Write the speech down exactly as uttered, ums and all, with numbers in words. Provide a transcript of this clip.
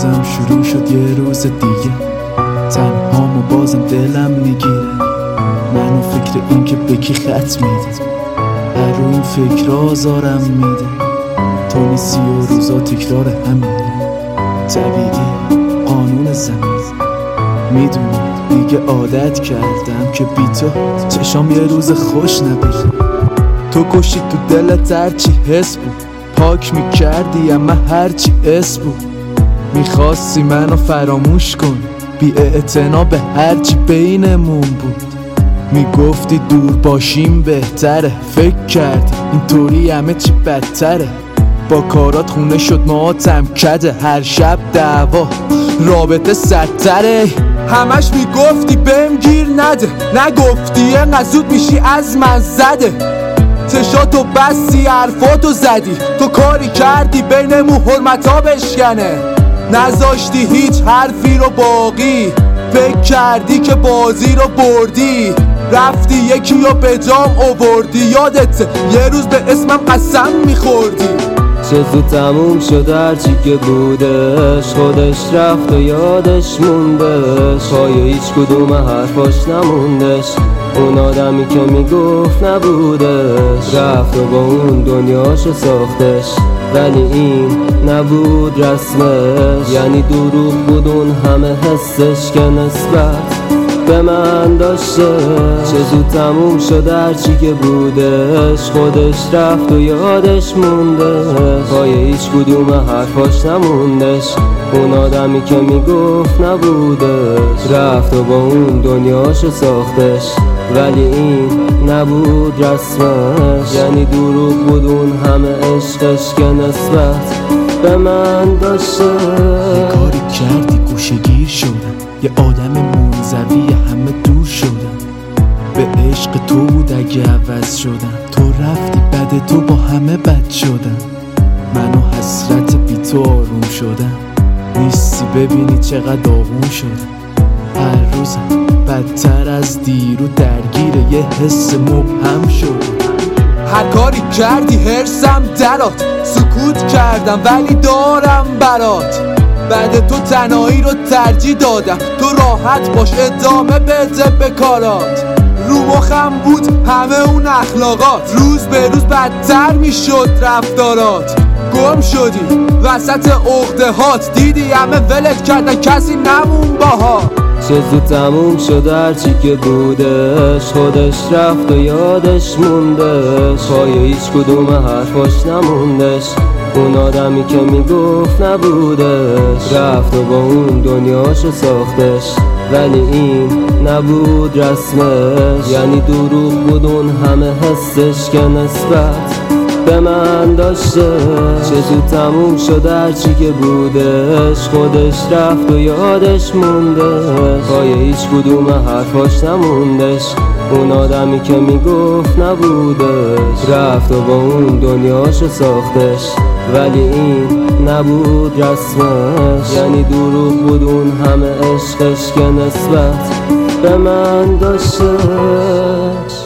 بازم شروع شد یه روز دیگه، تنهام و بازم دلم میگیره. منو فکر این که به کی خط میده، هر رو این فکر آزارم میده. تو نیستی و روزا تکرار همینه، طبیعی قانون زمین. میدونی دیگه عادت کردم که بی تو چشام یه روز خوش نبیره. تو کشی تو دلت هرچی حس بود، پاک میکردی اما هرچی اسم بود. میخواستی منو فراموش کن، بی اعتنا به هرچی بینمون بود. میگفتی دور باشیم بهتره، فکر کردی اینطوری همه چی بدتره. با کارات خونه شد ماتم کده، هر شب دعوا رابطه سدتره. همش میگفتی بهم گیر نده، نگفتی اینقدر زود میشی از من زده. چشاتو بستی حرفاتو زدی، تو کاری کردی بینمون حرمتا بشکنه. نذاشتی هیچ حرفی رو باقی، فکر کردی که بازی رو بردی. رفتی یکی رو به جام آوردی، یادت یه روز به اسمم قسم میخوردی. چه زود تموم شد هرچی که بودش، خودش رفت و یادش موندش. پای هیچ کدوم حرفاش نموندش، اون آدمی که میگفت نبودش. رفت و با اون دنیاشو ساختش، ولی این نبود رسمش. یعنی دروغ بود اون همه حسش که نسبت به من داشته. چه زود تموم شد هرچی که بودش، خودش رفت و یادش موندش. پای هیچ کدوم حرفاش نموندش، اون آدمی که میگفت نبودش. رفت و با اون دنیاشو ساختش، ولی این نبود رسمش. یعنی دروغ بود اون همه عشقش که نسبت به من داشته. یه کاری کردی گوشه‌گیر شدم، یه آدم منزوی همه دور شدم. به عشق تو بود اگه عوض شدم، تو رفتی بعد تو با همه بد شدم. منو حسرت بی تو آروم شدم، نیستی ببینی چقدر آغون شدم. هر روزم بدتر از دیرو درگیر یه حس مبهم شدم. هر کاری کردی هرسم درات، سکوت کردم ولی دارم برات. بعد تو تنهایی رو ترجیح دادم، تو راحت باش ادامه بده به کارات. رو مخم بود همه اون اخلاقات، روز به روز بدتر میشد رفتارات. گم شدی وسط عقده هات، دیدی همه ولت کردن کسی نمون باها. چه زود تموم شد هرچی که بودش، خودش رفت و یادش موندش. پای هیچ کدوم حرفاش نموندش، اون آدمی که میگفت نبودش. رفت و با اون دنیاشو ساختش، ولی این نبود رسمش. یعنی دروغ بود اون همه حسش که نسبت به من داشته. چه زود تموم شد هرچی که بودش، خودش رفت و یادش موندش. پای هیچ کدوم حرفاش نموندش، اون آدمی که میگفت نبودش. رفت و با اون دنیاشو ساختش، ولی این نبود رسمش. یعنی دروغ بود اون همه عشقش که نسبت به من داشته.